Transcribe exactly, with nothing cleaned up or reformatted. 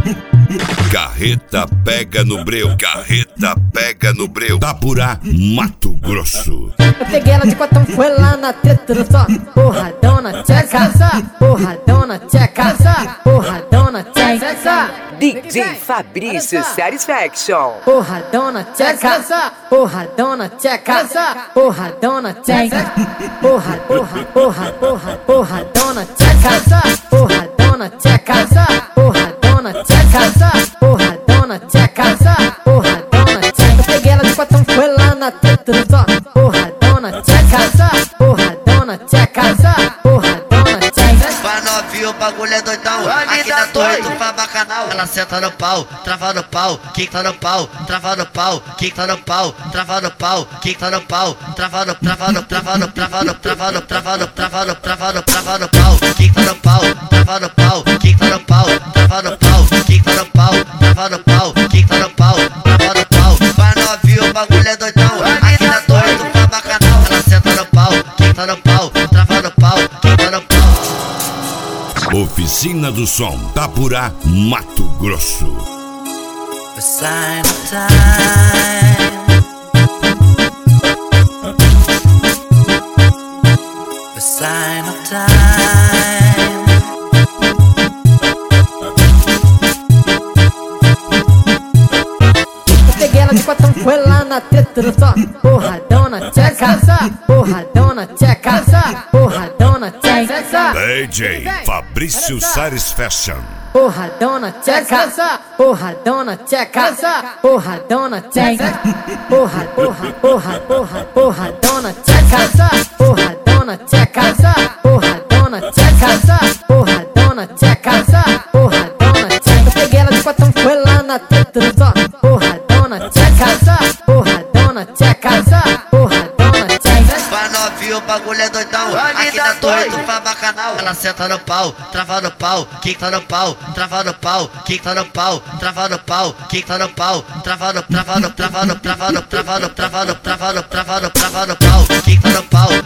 Carreta pega no breu, carreta pega no breu. Itapurá, Mato Grosso. Eu peguei ela de quatão, foi lá na teta do só. Porradona, tcheca, porradona, tcheca, porradona, tcheca. D J Fabrício Satisfaction. Porradona, tcheca, porradona, tcheca, porradona, tcheca. Porra, porra, porra, porra, porradona, tcheca, porradona, tcheca, porradona, tcheca, porradona, tcheca, porradona, tcheca. Eu peguei ela de quatão, foi lá na teta do só. Porradona, tcheca, porradona, tcheca, porradona, tcheca. Vai novinho, o bagulho é doidão. Aqui na torre do Fá Bacanal. Ela senta no pau, trava no pau, quica no pau, trava no pau, quica no pau, trava no pau, quica no pau, trava no, trava no, trava no, trava no, trava no, trava no, trava no, trava no, trava no pau, quica no pau, trava no pau, quica no pau, trava no pau, quica no pau, trava no pau, quica no pau, trava no pau. Vai novinho, o bagulho é doidão. Aqui na torre do Fá Bacanal. Ela senta no pau, quica no pau, trava no pau, quica no pau. Oficina do Som, Itapurá, Mato Grosso. A sign of time. A sign of time. Eu peguei ela de quatão, foi lá na teta do só. Porradona, tcheca, porradona, tcheca, porradona, tcheca. D J Fabrício Satisfaction. Porradona, tcheca, porradona, tcheca, porradona, tcheca. Porra, porra, porra, porra, porradona, tcheca, porradona, tcheca, porradona, tcheca, porradona, tcheca, porradona, tcheca. Eu peguei ela de quatão, foi lá na teta do só. Porradona, tcheca, porradona, tcheca, porradona, tcheca. Vai novinho, o bagulho é doidão. Aqui na torre do Fá Bacanal. Ela senta no pau, trava no pau, quica no pau, trava no pau, quica no pau, trava no pau, quica no pau, trava no, trava no, trava no, trava no, trava no, trava no, trava no, trava no, trava no pau, quica no pau,